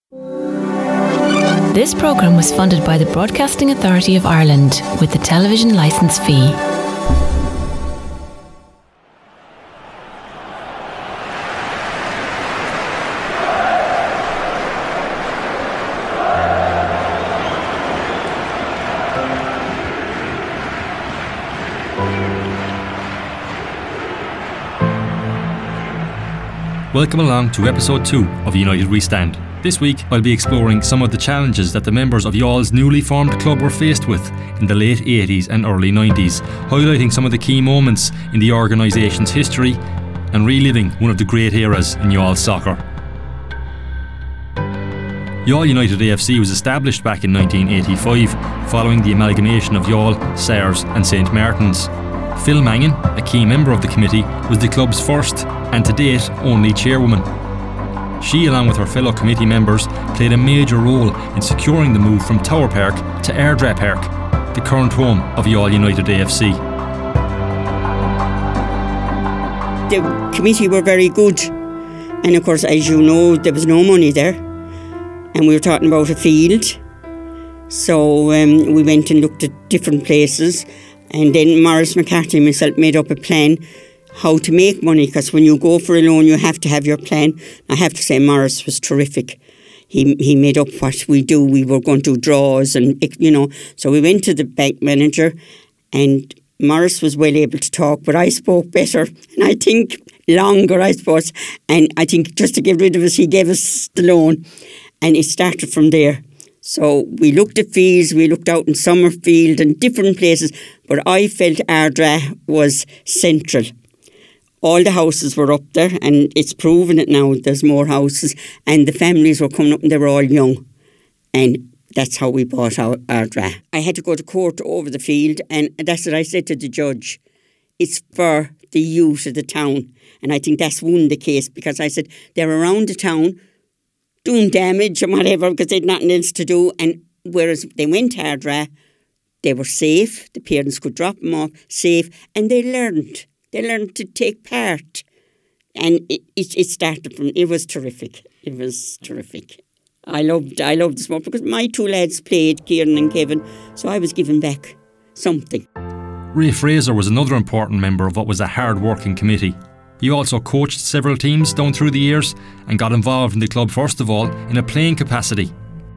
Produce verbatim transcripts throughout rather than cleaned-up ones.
This programme was funded by the Broadcasting Authority of Ireland with the television licence fee. Welcome along to episode two of United We Stand. This week I'll be exploring some of the challenges that the members of Youghal's newly formed club were faced with in the late eighties and early nineties, highlighting some of the key moments in the organisation's history and reliving one of the great eras in Youghal soccer. Youghal United A F C was established back in nineteen eighty-five following the amalgamation of Youghal, Sars and Saint Martin's. Phil Mangan, a key member of the committee, was the club's first and to date only chairwoman. She, along with her fellow committee members, played a major role in securing the move from Tower Park to Ardra Park, the current home of Youghal United A F C. The committee were very good, and of course, as you know, there was no money there, and we were talking about a field, so um, we went and looked at different places, and then Maurice McCarthy and myself made up a plan how to make money, because when you go for a loan you have to have your plan. I have to say Maurice was terrific. He he made up what we do. We were going to do draws and, you know, so we went to the bank manager and Maurice was well able to talk, but I spoke better and I think longer, I suppose, and I think just to get rid of us he gave us the loan and it started from there. So we looked at fields, we looked out in Summerfield and different places, but I felt Ardra was central. All the houses were up there and it's proven it now, there's more houses, and the families were coming up and they were all young, and that's how we bought our Ardra. I had to go to court over the field, and that's what I said to the judge. It's for the youth of the town, and I think that's won the case, because I said they're around the town doing damage and whatever because they had nothing else to do, and whereas they went to Ardra, they were safe, the parents could drop them off safe, and they learned. They learned to take part, and it, it, it started from, it was terrific. It was terrific. I loved I loved the sport because my two lads played, Kieran and Kevin, so I was giving back something. Ray Fraser was another important member of what was a hard-working committee. He also coached several teams down through the years and got involved in the club first of all in a playing capacity.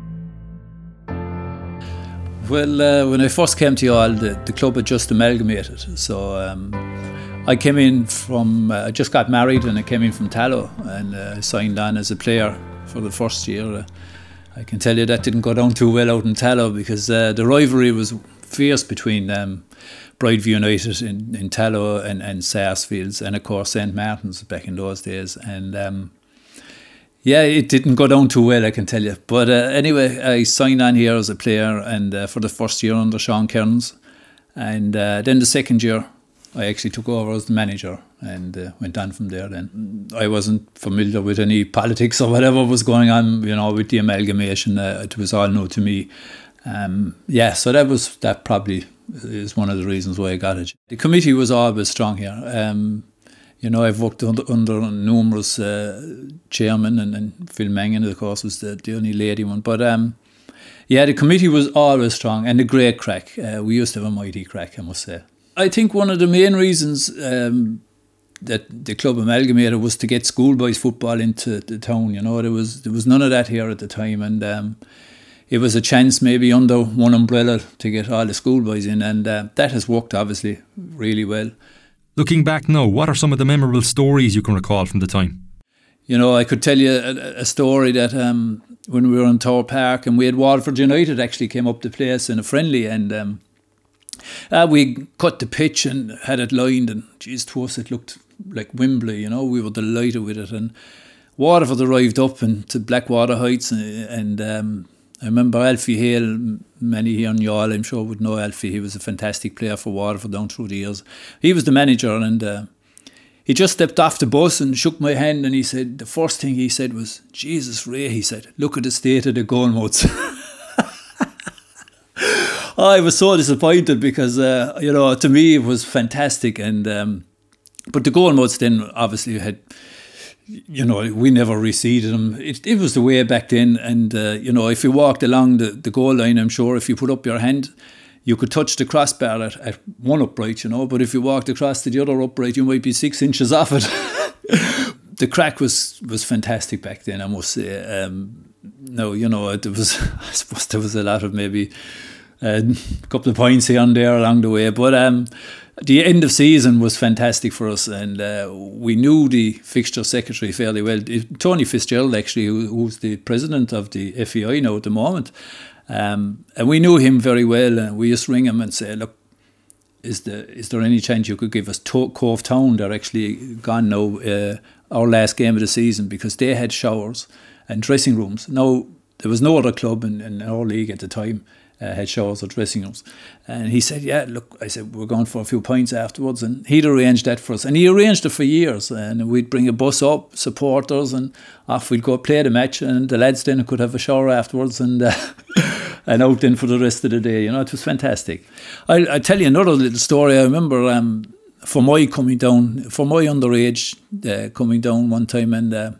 Well, uh, when I first came to Youghal, the, the club had just amalgamated, so um, I came in from, uh, I just got married and I came in from Tallow and uh, signed on as a player for the first year. Uh, I can tell you that didn't go down too well out in Tallow because uh, the rivalry was fierce between um, Brideview United in, in Tallow and, and Sarsfields and of course Saint Martin's back in those days. And um, yeah, it didn't go down too well, I can tell you. But uh, anyway, I signed on here as a player and uh, for the first year under Sean Kearns. And uh, then the second year, I actually took over as the manager and uh, went on from there then. I wasn't familiar with any politics or whatever was going on, you know, with the amalgamation. Uh, it was all new to me. Um, yeah, so that was that probably is one of the reasons why I got it. The committee was always strong here. Um, you know, I've worked under, under numerous uh, chairmen, and, and Phil Mangan, of course, was the, the only lady one. But um, yeah, the committee was always strong and a great crack. Uh, we used to have a mighty crack, I must say. I think one of the main reasons um, that the club amalgamated was to get schoolboys football into the town. You know, there was there was none of that here at the time, and um, it was a chance maybe under one umbrella to get all the schoolboys in, and uh, that has worked obviously really well. Looking back now, what are some of the memorable stories you can recall from the time? You know, I could tell you a, a story that um, when we were in Tower Park and we had Waterford United actually came up to play us in a friendly, and um, uh, we cut the pitch and had it lined, and geez, to us it looked like Wembley, you know, we were delighted with it. And Waterford arrived up into Blackwater Heights, and, and um, I remember Alfie Hale, many here in Youghal I'm sure would know Alfie. He was a fantastic player for Waterford down through the years. He was the manager, and uh, he just stepped off the bus and shook my hand, and he said, the first thing he said was, Jesus Ray, he said, look at the state of the goalmouths. I was so disappointed because, uh, you know, to me it was fantastic. And um, but the goalmouths then obviously had you know, we never reseeded them. It, it was the way back then. And, uh, you know, if you walked along the, the goal line, I'm sure if you put up your hand, you could touch the crossbar at, at one upright, you know. But if you walked across to the other upright, you might be six inches off it. The crack was, was fantastic back then, I must say. Um, no, you know, it was, I suppose there was a lot of maybe a uh, couple of points here and there along the way. But um, the end of season was fantastic for us, and uh, we knew the fixture secretary fairly well. Tony Fitzgerald, actually, who, who's the president of the F E I now at the moment. Um, and we knew him very well, and we just ring him and say, look, is there, is there any chance you could give us to- Cove Town? They're actually gone now, uh, our last game of the season, because they had showers and dressing rooms. Now, there was no other club in, in our league at the time uh, had showers or dressing rooms. And he said, yeah, look, I said, we're going for a few pints afterwards. And he'd arranged that for us. And he arranged it for years. And we'd bring a bus up, supporters, and off we'd go play the match. And the lads then could have a shower afterwards and uh, and out then for the rest of the day. You know, it was fantastic. I'll, I'll tell you another little story. I remember um, for my coming down, for my underage uh, coming down one time, and uh,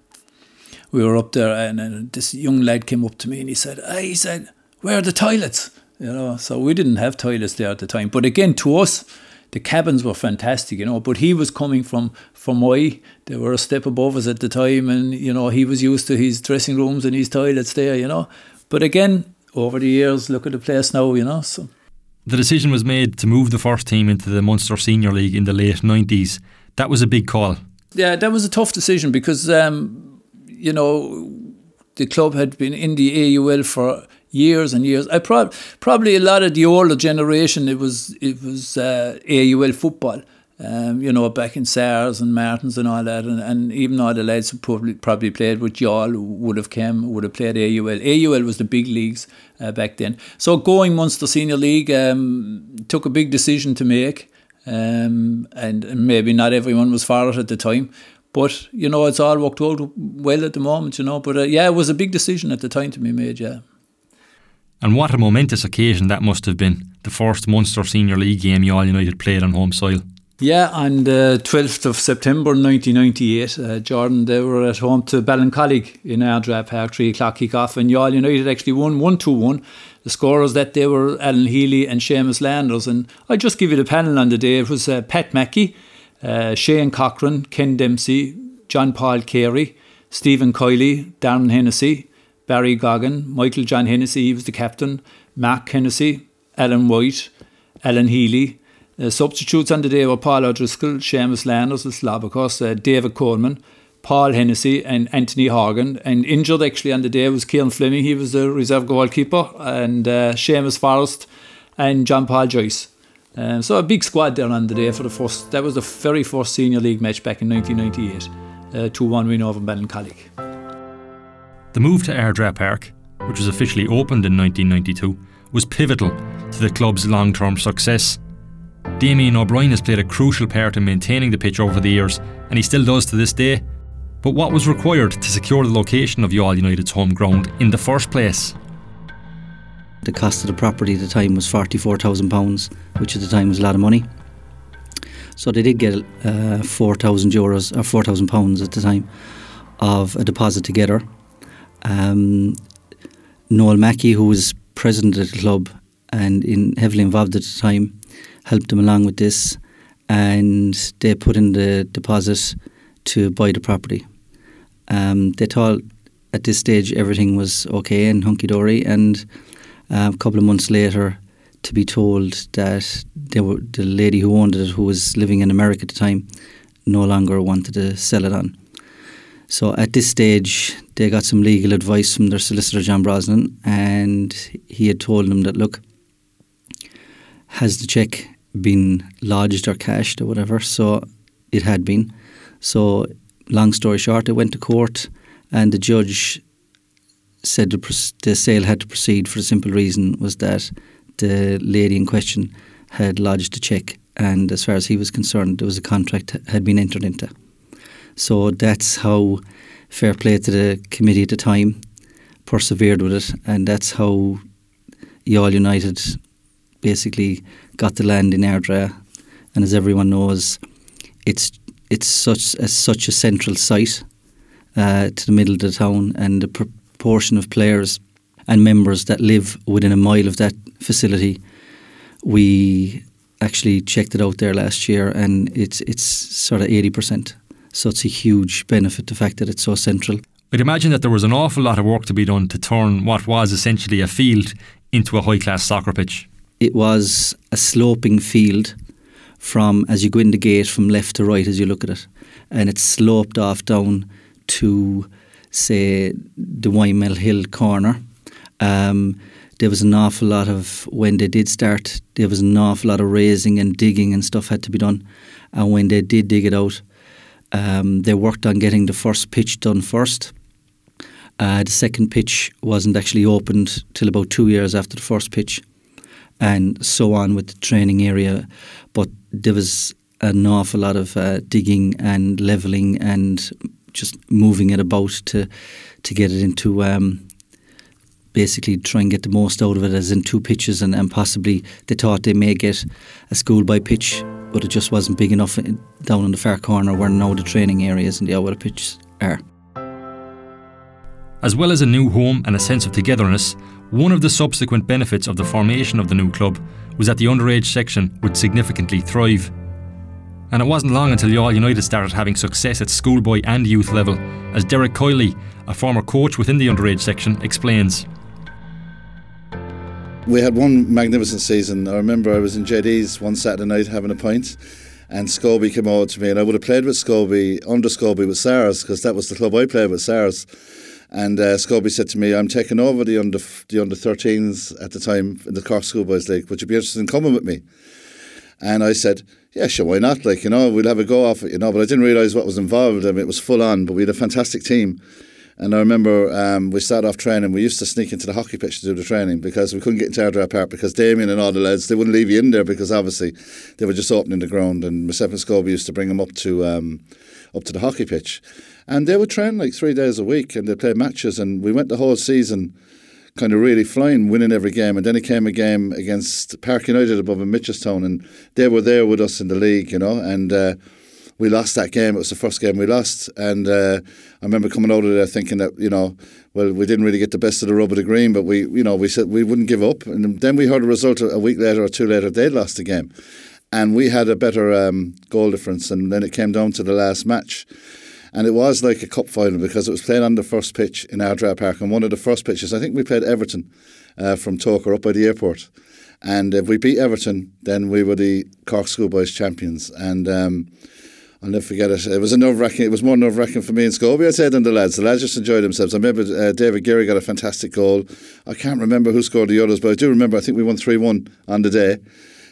we were up there, and, and this young lad came up to me and he said, hey, he said, where are the toilets? You know, so we didn't have toilets there at the time. But again, to us, the cabins were fantastic, you know. But he was coming from from Moy. They were a step above us at the time, and you know, he was used to his dressing rooms and his toilets there, you know. But again, over the years, look at the place now, you know. So the decision was made to move the first team into the Munster Senior League in the late nineties. That was a big call. Yeah, that was a tough decision because, um, you know, the club had been in the A U L for years and years. I prob- probably a lot of the older generation, it was it was uh, A U L football. Um, you know, back in SARS and Martins and all that, and, and even all the lads who probably probably played with Yall would have come, would have played A U L. A U L was the big leagues uh, back then. So going Munster Senior League um, took a big decision to make, um, and, and maybe not everyone was for it at the time. But, you know, it's all worked out well at the moment, you know. But, uh, yeah, it was a big decision at the time to be made, yeah. And what a momentous occasion that must have been. The first Munster Senior League game Youghal United played on home soil. Yeah, on the twelfth of September nineteen ninety-eight, uh, Jordan, they were at home to Ballincollig in Ardra Park, three o'clock kick-off, and Youghal United actually won one two one. The scorers that day were Alan Healy and Seamus Landers, and I'll just give you the panel on the day. It was uh, Pat Mackey, uh, Shane Cochran, Ken Dempsey, John Paul Carey, Stephen Kiley, Darren Hennessy, Barry Goggin, Michael John Hennessy, he was the captain, Mark Hennessy, Alan White, Alan Healy. Uh, substitutes on the day were Paul O'Driscoll, Seamus Landers, Slavakos, uh, David Coleman, Paul Hennessy and Anthony Horgan. And injured actually on the day was Kieran Fleming, he was the reserve goalkeeper, and uh, Seamus Forrest and John Paul Joyce. Um, so a big squad there on the day for the first, that was the very first senior league match back in nineteen ninety-eight. Uh, two one win over Ballincollig. The move to Ardra Park, which was officially opened in nineteen ninety-two, was pivotal to the club's long-term success. Damien O'Brien has played a crucial part in maintaining the pitch over the years, and he still does to this day. But what was required to secure the location of Youghal United's home ground in the first place? The cost of the property at the time was forty-four thousand pounds, which at the time was a lot of money. So they did get uh, four thousand euros or four thousand pounds at the time of a deposit together. Um, Noel Mackey, who was president of the club and in heavily involved at the time, helped them along with this, and they put in the deposit to buy the property. Um, they thought at this stage everything was okay and hunky-dory, and uh, a couple of months later to be told that they were, the lady who owned it, who was living in America at the time, no longer wanted to sell it on. So at this stage they got some legal advice from their solicitor John Brosnan, and he had told them that, look, has the cheque been lodged or cashed or whatever? So it had been. So long story short, it went to court, and the judge said the, the sale had to proceed for the simple reason was that the lady in question had lodged a cheque, and as far as he was concerned, there was a contract had been entered into. So that's how, fair play to the committee at the time, persevered with it, and that's how Youghal United basically got the land in Ardra. And as everyone knows, it's it's such a, such a central site uh, to the middle of the town, and the proportion of players and members that live within a mile of that facility, we actually checked it out there last year, and it's it's sort of eighty percent. So it's a huge benefit, the fact that it's so central. I'd imagine that there was an awful lot of work to be done to turn what was essentially a field into a high-class soccer pitch. It was a sloping field from, as you go in the gate, from left to right as you look at it. And it sloped off down to, say, the Wymel Hill corner. Um, there was an awful lot of, when they did start, there was an awful lot of raising and digging and stuff had to be done. And when they did dig it out, um, they worked on getting the first pitch done first. Uh, the second pitch wasn't actually opened till about two years after the first pitch, and so on with the training area. But there was an awful lot of uh, digging and levelling and just moving it about to to get it into um, basically try and get the most out of it, as in two pitches, and, and possibly they thought they may get a schoolboy pitch, but it just wasn't big enough down in the far corner where now the training areas and the outdoor pitches are. As well as a new home and a sense of togetherness, one of the subsequent benefits of the formation of the new club was that the underage section would significantly thrive. And it wasn't long until Youghal United started having success at schoolboy and youth level, as Derek Kiley, a former coach within the underage section, explains. We had one magnificent season. I remember I was in J D's one Saturday night having a pint, and Scobie came over to me, and I would have played with Scobie, under Scobie with Sars, because that was the club I played with, Sars. And uh, Scobie said to me, I'm taking over the under the under thirteens at the time in the Cork Schoolboys League. Would you be interested in coming with me? And I said, yeah, sure, why not? Like, you know, we'll have a go off it, you know. But I didn't realise what was involved. I mean, it was full on, but we had a fantastic team. And I remember um, we started off training. We used to sneak into the hockey pitch to do the training because we couldn't get into Ardra Park, because Damien and all the lads, they wouldn't leave you in there because obviously they were just opening the ground. And myself and Scobie used to bring them up to um, up to the hockey pitch. And they would train like three days a week, and they'd play matches. And we went the whole season kind of really flying, winning every game. And then it came a game against Park United above in Mitchelstown, and they were there with us in the league, you know. And uh, we lost that game. It was the first game we lost. And uh, I remember coming out of there thinking that, you know, well, we didn't really get the best of the rub of the green, but we, you know, we said we wouldn't give up. And then we heard a result a week later or two later, they'd lost the game. And we had a better um, goal difference. And then it came down to the last match. And it was like a cup final because it was played on the first pitch in Ardra Park. And one of the first pitches, I think we played Everton uh, from Toker up by the airport. And if we beat Everton, then we were the Cork Schoolboys champions. And um, I'll never forget it. It was a nerve-wracking. It was more nerve-wracking for me and Scobie, I'd say, than the lads. The lads just enjoyed themselves. I remember uh, David Geary got a fantastic goal. I can't remember who scored the others, but I do remember I think we won three one on the day.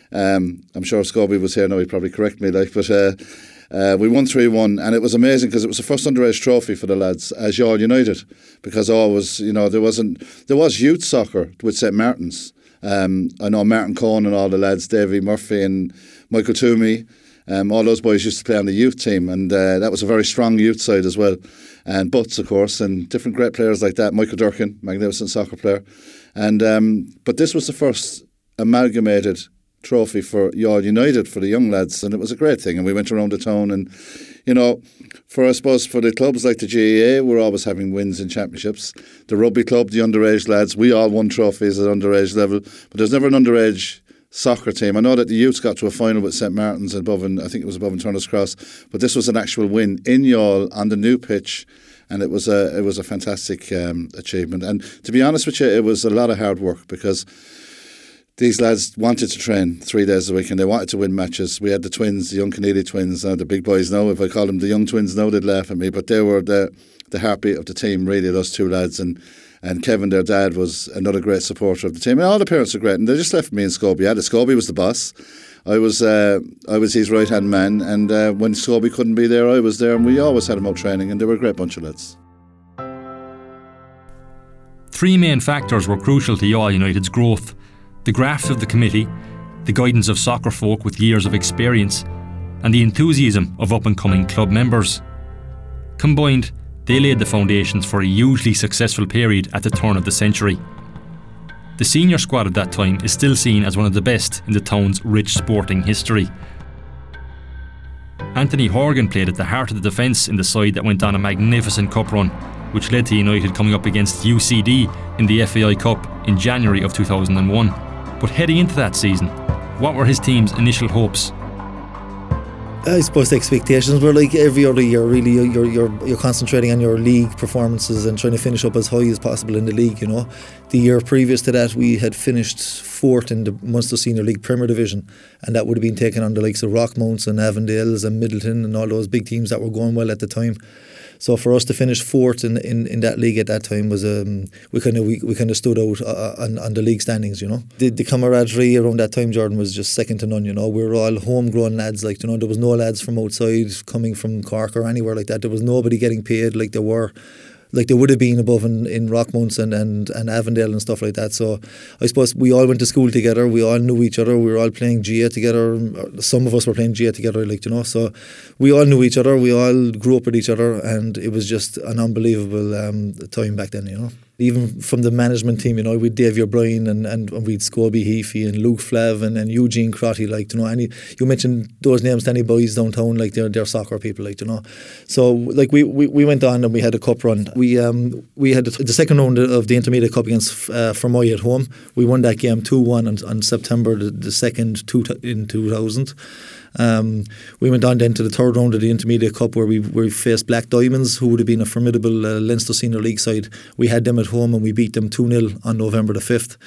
Um, I'm sure Scobie was here now, he'd probably correct me. Like, But... Uh, Uh, we won three one, and it was amazing because it was the first underage trophy for the lads as Youghal United, because always, you know, there wasn't there was youth soccer with Saint Martin's. Um, I know Martin Cohn and all the lads, Davy Murphy and Michael Toomey, um, all those boys used to play on the youth team, and uh, that was a very strong youth side as well. And Butts, of course, and different great players like that. Michael Durkin, magnificent soccer player, and um, but this was the first amalgamated trophy for Youghal United for the young lads, and it was a great thing. And we went around the town, and you know, for I suppose for the clubs like the G A A, we're always having wins in championships. The rugby club, the underage lads, we all won trophies at underage level, but there's never an underage soccer team. I know that the youths got to a final with Saint Martin's above, and I think it was above in Turner's Cross, but this was an actual win in Youghal on the new pitch. And it was a it was a fantastic um, achievement. And to be honest with you, it was a lot of hard work because these lads wanted to train three days a week, and they wanted to win matches. We had the twins, the young Keneally twins, uh, the big boys now. If I call them the young twins now, they'd laugh at me. But they were the the heartbeat of the team, really, those two lads. And and Kevin, their dad, was another great supporter of the team. And all the parents were great. And they just left me and Scobie at it. Scobie was the boss. I was uh, I was his right-hand man. And uh, when Scobie couldn't be there, I was there. And we always had him out training. And they were a great bunch of lads. Three main factors were crucial to Youghal United's growth: the graft of the committee, the guidance of soccer folk with years of experience, and the enthusiasm of up-and-coming club members. Combined, they laid the foundations for a hugely successful period at the turn of the century. The senior squad at that time is still seen as one of the best in the town's rich sporting history. Anthony Horgan played at the heart of the defence in the side that went on a magnificent cup run, which led to United coming up against U C D in the F A I Cup in January of two thousand one. But heading into that season, what were his team's initial hopes? I suppose the expectations were like every other year. Really, you're you're you're concentrating on your league performances and trying to finish up as high as possible in the league. You know, the year previous to that, we had finished fourth in the Munster Senior League Premier Division, and that would have been taken on the likes of Rockmounts and Avondales and Middleton and all those big teams that were going well at the time. So for us to finish fourth in, in, in that league at that time was um, we kind of we, we kind of stood out uh, on, on the league standings, you know. The, the camaraderie around that time, Jordan, was just second to none. You know, we were all homegrown lads. Like, you know, there was no lads from outside coming from Cork or anywhere like that. There was nobody getting paid like there were. Like there would have been above in, in Rockmounts and, and, and Avondale and stuff like that. So I suppose we all went to school together. We all knew each other. We were all playing G A A together. Some of us were playing G A A together, like, you know. So we all knew each other. We all grew up with each other, and it was just an unbelievable um, time back then, you know. Even from the management team, you know, we'd Davy O'Brien and, and, and we'd Scobie Heafy and Luke Flav and, and Eugene Crotty, like, you know, any, you mentioned those names to any boys downtown, like they're, they're soccer people, like, you know. So, like, we, we, we went on and we had a cup run. We um we had the, the second round of the Intermediate Cup against uh, Fermoy at home. We won that game two one on, on September the, the second two, in two thousand. Um, we went on then to the third round of the Intermediate Cup where we, where we faced Black Diamonds, who would have been a formidable uh, Leinster Senior League side. We had them at home and we beat them two nil on November the fifth.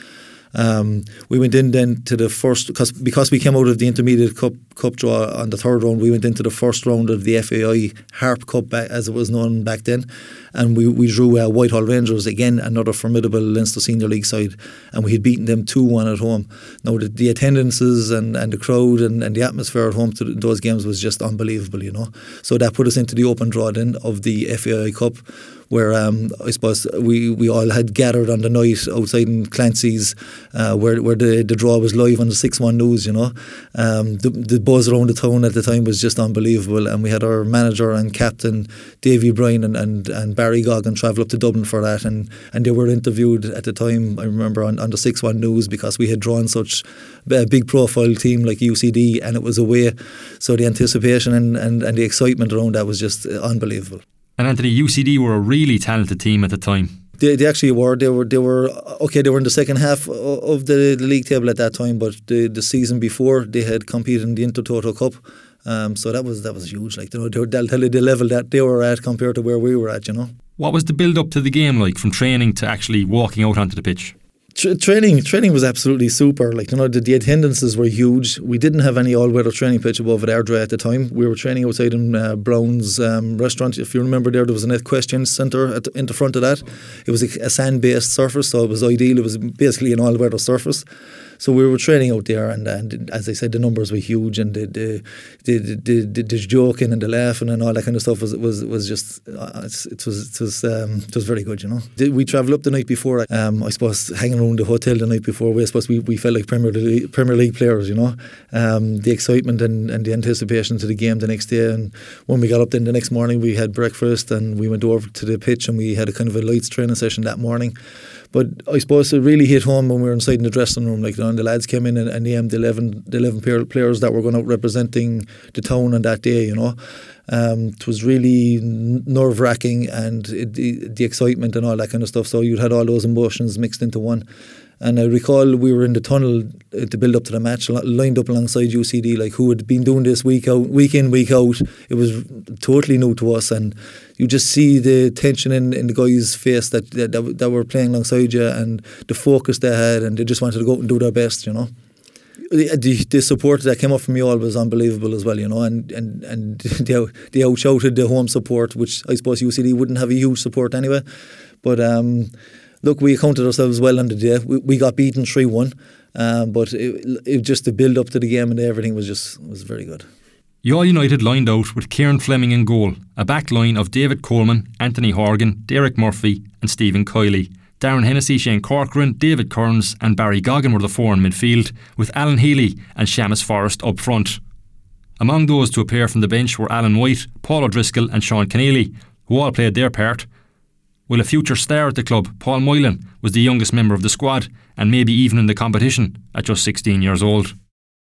Um, we went in then to the first, because because we came out of the Intermediate Cup Cup draw on the third round, we went into the first round of the F A I Harp Cup, back, as it was known back then, and we, we drew uh, Whitehall Rangers, again another formidable Leinster Senior League side, and we had beaten them two one at home. Now the, the attendances and, and the crowd and, and the atmosphere at home to those games was just unbelievable, you know. So that put us into the open draw then of the F A I Cup, where um, I suppose we, we all had gathered on the night outside in Clancy's, uh, where where the, the draw was live on the six one news, you know. Um, the, the buzz around the town at the time was just unbelievable, and we had our manager and captain Davy O'Brien and, and, and Barry Goggin travel up to Dublin for that, and, and they were interviewed at the time, I remember, on, on the six one news, because we had drawn such a big profile team like U C D, and it was away, so the anticipation and, and, and the excitement around that was just unbelievable. And Anthony, U C D were a really talented team at the time. They, they actually were. They were. They were okay. They were in the second half of the, the league table at that time, but the, the season before they had competed in the Intertoto Cup. Um, so that was that was huge. Like, you know, they were, they'll tell you the level that they were at compared to where we were at. You know. What was the build up to the game like, from training to actually walking out onto the pitch? Tra- training training was absolutely super. Like, you know, the, the attendances were huge. We didn't have any all-weather training pitch above at Airdrie at the time. We were training outside in uh, Brown's um, restaurant. If you remember, there there was an equestrian centre at the, in the front of that. It was a, a sand-based surface, so it was ideal. It was basically an all-weather surface. So we were training out there, and, and as I said, the numbers were huge, and the the the, the, the, the joking and the laughing and all that kind of stuff was was was just uh, it was it was um, it was very good, you know. We travelled up the night before. Um, I suppose hanging around the hotel the night before, we I suppose we, we felt like Premier League, Premier League players, you know. Um, the excitement and, and the anticipation to the game the next day, and when we got up then the next morning, we had breakfast and we went over to the pitch and we had a kind of a lights training session that morning. But I suppose it really hit home when we were inside in the dressing room, like, you know, and the lads came in and, and named the eleven, the eleven players that were going out representing the town on that day, you know. Um, it was really nerve-wracking, and it, the, the excitement and all that kind of stuff. So you had all those emotions mixed into one. And I recall we were in the tunnel to build up to the match, lined up alongside U C D, like, who had been doing this week out, week in, week out. It was totally new to us, and you just see the tension in, in the guys' face that, that that were playing alongside you, and the focus they had, and they just wanted to go out and do their best, you know. The, the, the support that came up from you all was unbelievable as well, you know, and, and, and they, they outshouted the home support, which I suppose U C D wouldn't have a huge support anyway. But um, look, we accounted ourselves well on the day. We, we got beaten three one, um, but it, it just the build up to the game and everything was just was very good. Youall United lined out with Kieran Fleming in goal, a back line of David Coleman, Anthony Horgan, Derek Murphy and Stephen Kiley. Darren Hennessy, Shane Corcoran, David Kearns and Barry Goggin were the four in midfield, with Alan Healy and Seamus Forrest up front. Among those to appear from the bench were Alan White, Paul O'Driscoll and Sean Keneally, who all played their part. While a future star at the club, Paul Moylan, was the youngest member of the squad, and maybe even in the competition, at just sixteen years old.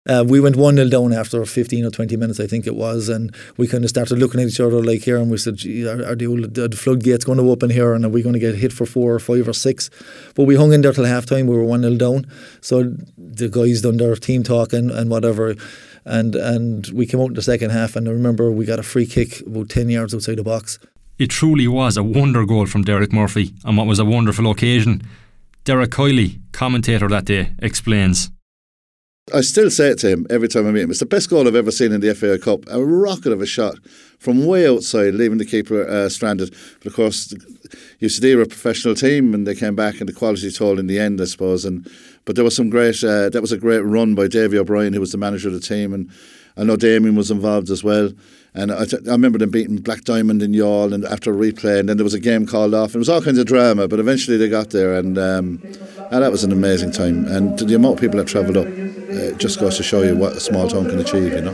Uh, we went one nil down after fifteen or twenty minutes, I think it was, and we kind of started looking at each other like here, and we said, gee, are, are the, old, are the floodgates going to open here, and are we going to get hit for four or five or six? But we hung in there till half time. We were one nil down, so the guys done their team talk and, and whatever, and and we came out in the second half, and I remember we got a free kick about ten yards outside the box. It truly was a wonder goal from Derek Murphy, and what was a wonderful occasion. Derek Kiley, commentator that day, explains. I still say it to him every time I meet him. It's the best goal I've ever seen in the F A I Cup. A rocket of a shot from way outside, leaving the keeper uh, stranded. But of course, U C D were a professional team, and they came back, and the quality told in the end, I suppose. And but there was some great. Uh, that was a great run by Davy O'Brien, who was the manager of the team, and I know Damien was involved as well. And I, th- I remember them beating Black Diamond in Youghal, and after a replay, and then there was a game called off. And it was all kinds of drama, but eventually they got there, and, um, and that was an amazing time. And the amount of people that travelled up uh, just goes to show you what a small town can achieve, you know.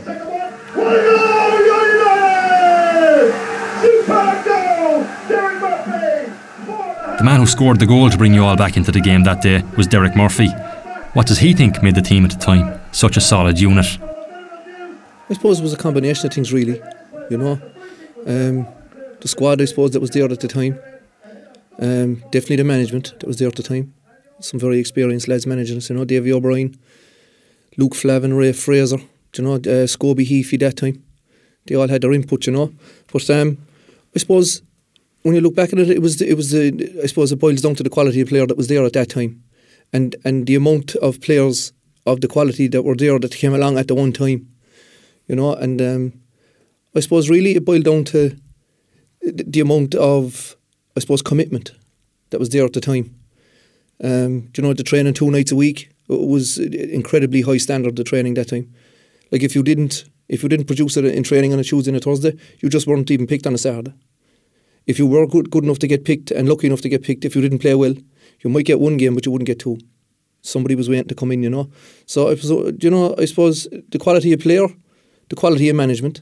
The man who scored the goal to bring Youghal back into the game that day was Derek Murphy. What does he think made the team at the time such a solid unit? I suppose it was a combination of things, really, you know. Um, the squad, I suppose, that was there at the time. Um, definitely the management that was there at the time. Some very experienced lads managing us, you know. Davy O'Brien, Luke Flavin, Ray Fraser, you know, uh, Scobie Heafy that time. They all had their input, you know. But um, I suppose when you look back at it, it was it was the, I suppose it boils down to the quality of player that was there at that time, and and the amount of players of the quality that were there that came along at the one time. You know, and um, I suppose really it boiled down to the amount of, I suppose, commitment that was there at the time. Um, you know, the training two nights a week, it was incredibly high standard, the training that time. Like if you didn't, if you didn't produce it in training on a Tuesday and a Thursday, you just weren't even picked on a Saturday. If you were good, good enough to get picked and lucky enough to get picked, if you didn't play well, you might get one game, but you wouldn't get two. Somebody was waiting to come in, you know. So, I suppose, you know, I suppose the quality of player, the quality of management,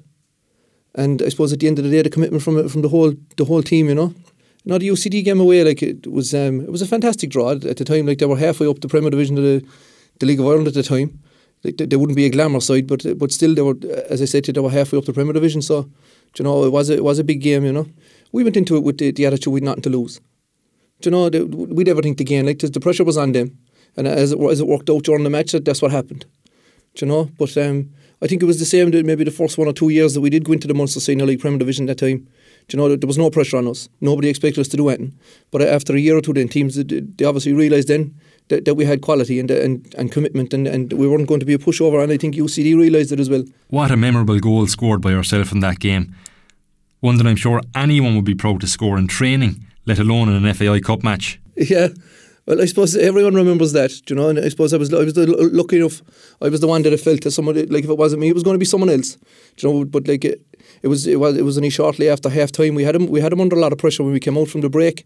and I suppose at the end of the day, the commitment from from the whole the whole team. You know, you know the U C D game away, like it was um, it was a fantastic draw at the time. Like they were halfway up the Premier Division of the, the League of Ireland at the time. Like, they, they wouldn't be a glamour side, but but still they were, as I said to you, they were halfway up the Premier Division. So, you know, it was a, it was a big game. You know, we went into it with the, the attitude we'd nothing to lose. You know, the, we'd everything to gain. Like the pressure was on them, and as it as it worked out during the match, that's what happened. You know, but um. I think it was the same maybe the first one or two years that we did go into the Munster Senior League Premier Division that time. Do you know, there was no pressure on us. Nobody expected us to do anything. But after a year or two then, teams, they obviously realised then that, that we had quality and, and, and commitment and, and we weren't going to be a pushover, and I think U C D realised it as well. What a memorable goal scored by yourself in that game. One that I'm sure anyone would be proud to score in training, let alone in an F A I Cup match. Yeah. Well, I suppose everyone remembers that, you know, and I suppose I was I was the, lucky enough. I was the one that I felt that somebody, like if it wasn't me, it was going to be someone else, you know. But like it, it was, it was, it was only shortly after half time. We had him, we had him under a lot of pressure when we came out from the break.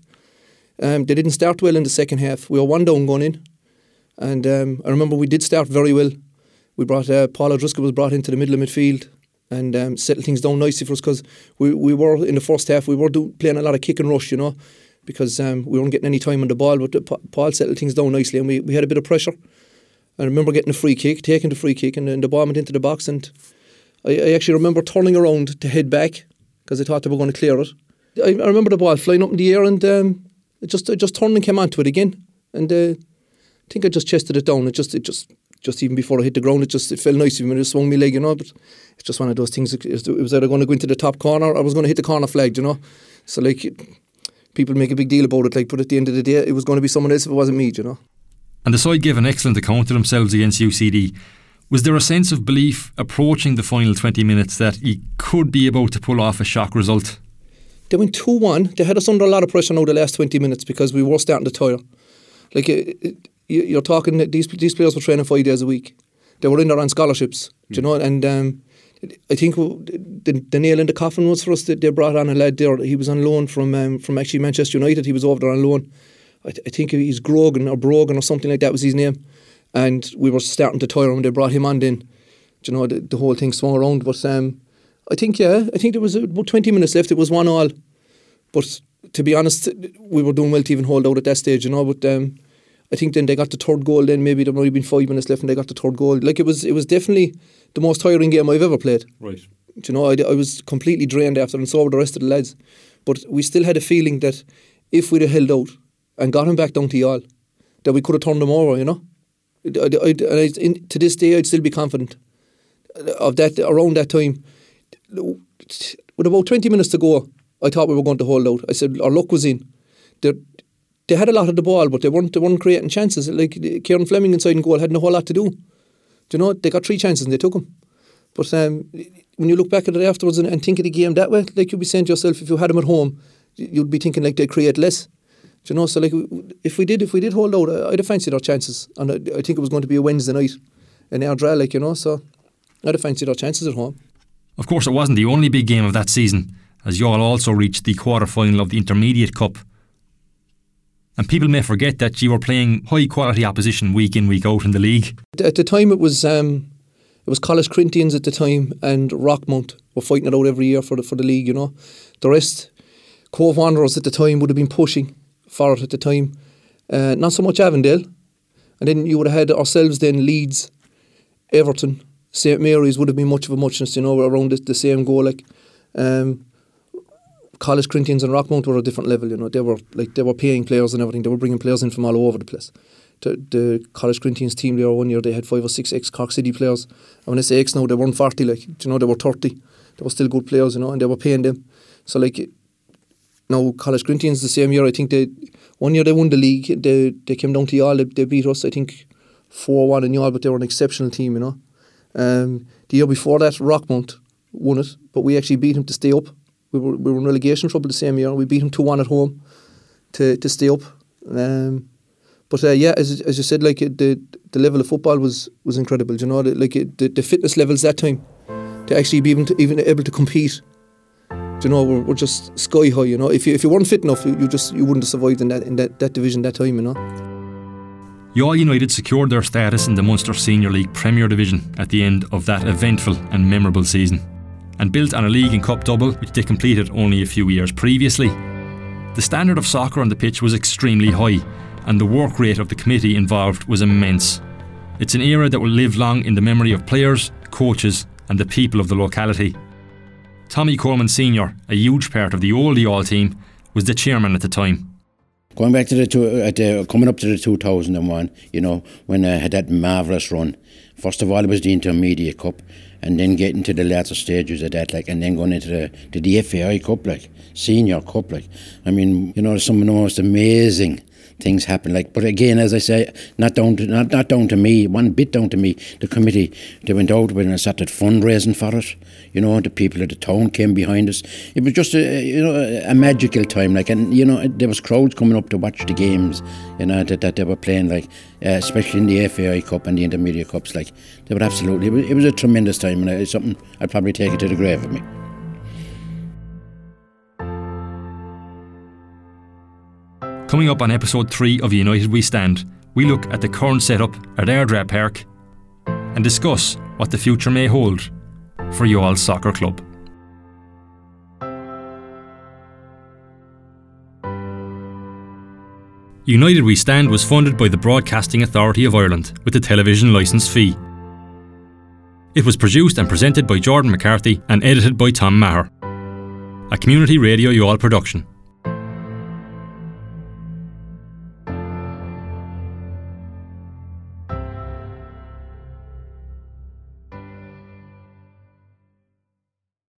Um, they didn't start well in the second half. We were one down going in, and um, I remember we did start very well. We brought uh, Paul O'Driscoll was brought into the middle of midfield and um, settled things down nicely for us because we we were in the first half we were do, playing a lot of kick and rush, you know. Because um, we weren't getting any time on the ball, but Paul settled things down nicely, and we, we had a bit of pressure. I remember getting a free kick, taking the free kick, and then the ball went into the box, and I, I actually remember turning around to head back because I thought they were going to clear it. I, I remember the ball flying up in the air, and um, it just it just turned and came onto it again, and uh, I think I just chested it down. It just it just just even before I hit the ground, it just it felt nice when it swung my leg, you know. But it's just one of those things. It was either going to go into the top corner, or I was going to hit the corner flag, you know. So like. People make a big deal about it, like, but at the end of the day, it was going to be someone else if it wasn't me, you know. And the side gave an excellent account of themselves against U C D. Was there a sense of belief approaching the final twenty minutes that he could be about to pull off a shock result? They went two one. They had us under a lot of pressure now the last twenty minutes because we were starting to tire. Like, it, it, you're talking, these these players were training five days a week. They were in there on scholarships, mm. you know, and um, I think the, the nail in the coffin was for us that they brought on a lad there. He was on loan from um, from actually Manchester United. He was over there on loan. I, th- I think he's Grogan or Brogan or something like that was his name. And we were starting to tire him. They brought him on then. You know, the, the whole thing swung around. But um, I think, yeah, I think there was about twenty minutes left. It was one all. But to be honest, we were doing well to even hold out at that stage, you know. But um, I think then they got the third goal. Then maybe there might have been five minutes left, and they got the third goal. Like it was, it was definitely the most tiring game I've ever played. Right. Do you know, I, I was completely drained after, and so were the rest of the lads. But we still had a feeling that if we'd have held out and got him back down to Youghal, that we could have turned them over. You know, I, I, I, I, in, to this day, I'd still be confident of that. Around that time, with about twenty minutes to go, I thought we were going to hold out. I said our luck was in. They they had a lot of the ball, but they weren't they weren't creating chances. Like Kieran Fleming inside in goal had no whole lot to do. Do you know, they got three chances and they took them. But um, when you look back at it afterwards and, and think of the game that way, like you'd be saying to yourself, if you had them at home, you'd be thinking like they'd create less. Do you know, so like if we did if we did hold out, I'd have fancied our chances. And I, I think it was going to be a Wednesday night in Ardra, like, you know, so I'd have fancied our chances at home. Of course, it wasn't the only big game of that season, as Youghal also reached the quarter-final of the Intermediate Cup. And people may forget that you were playing high-quality opposition week in, week out in the league. At the time, it was um, it was Collis Corinthians at the time, and Rockmount were fighting it out every year for the for the league. You know, the rest, Cove Wanderers at the time would have been pushing for it at the time. Uh, not so much Avondale, and then you would have had ourselves then Leeds, Everton, Saint Mary's would have been much of a muchness. You know, around the, the same goal like. Um, College Corinthians and Rockmount were a different level, you know. They were like they were paying players and everything. They were bringing players in from all over the place. The, the College Corinthians team there one year they had five or six ex Cork City players. And when I say ex now, they weren't forty, like, you know, they were thirty. They were still good players, you know, and they were paying them. So like now College Corinthians the same year, I think they one year they won the league. They they came down to Youghal. They, they beat us, I think, four one in Youghal, but they were an exceptional team, you know. Um, the year before that, Rockmount won it, but we actually beat him to stay up. We were we were in relegation trouble the same year. We beat him two one at home to to stay up. Um, but uh, yeah, as as you said, like the the level of football was was incredible. You know, like the the fitness levels that time to actually be even to, even able to compete. You know, were, were just sky high. You know, if you if you weren't fit enough, you, you just you wouldn't have survived in that in that, that division that time. You know. Youghal United secured their status in the Munster Senior League Premier Division at the end of that eventful and memorable season, and built on a league and cup double which they completed only a few years previously. The standard of soccer on the pitch was extremely high, and the work rate of the committee involved was immense. It's an era that will live long in the memory of players, coaches and the people of the locality. Tommy Coleman Senior, a huge part of the old Youghal team, was the chairman at the time. Going back to the, two, uh, the coming up to the two thousand one, you know, when I had that marvellous run. First of all, it was the Intermediate Cup, and then getting to the latter stages of that, like, and then going into the, to the F A I Cup, like, Senior Cup, like. I mean, you know, some of the most amazing things happen, like. But again, as I say, not down to not, not down to me, one bit down to me. The committee, they went out when I started fundraising for it. You know, the people of the town came behind us. It was just a, you know, a magical time, like, and you know, there was crowds coming up to watch the games, you know, that, that they were playing, like, uh, especially in the F A I Cup and the Intermediate Cups, like, they were absolutely. It was, it was a tremendous time, and it's something I'd probably take it to the grave with me. Coming up on episode three of United We Stand, we look at the current setup at Ardra Park and discuss what the future may hold for Youghal Soccer Club. United We Stand was funded by the Broadcasting Authority of Ireland with the television licence fee. It was produced and presented by Jordan McCarthy and edited by Tom Maher. A Community Radio Youghal production.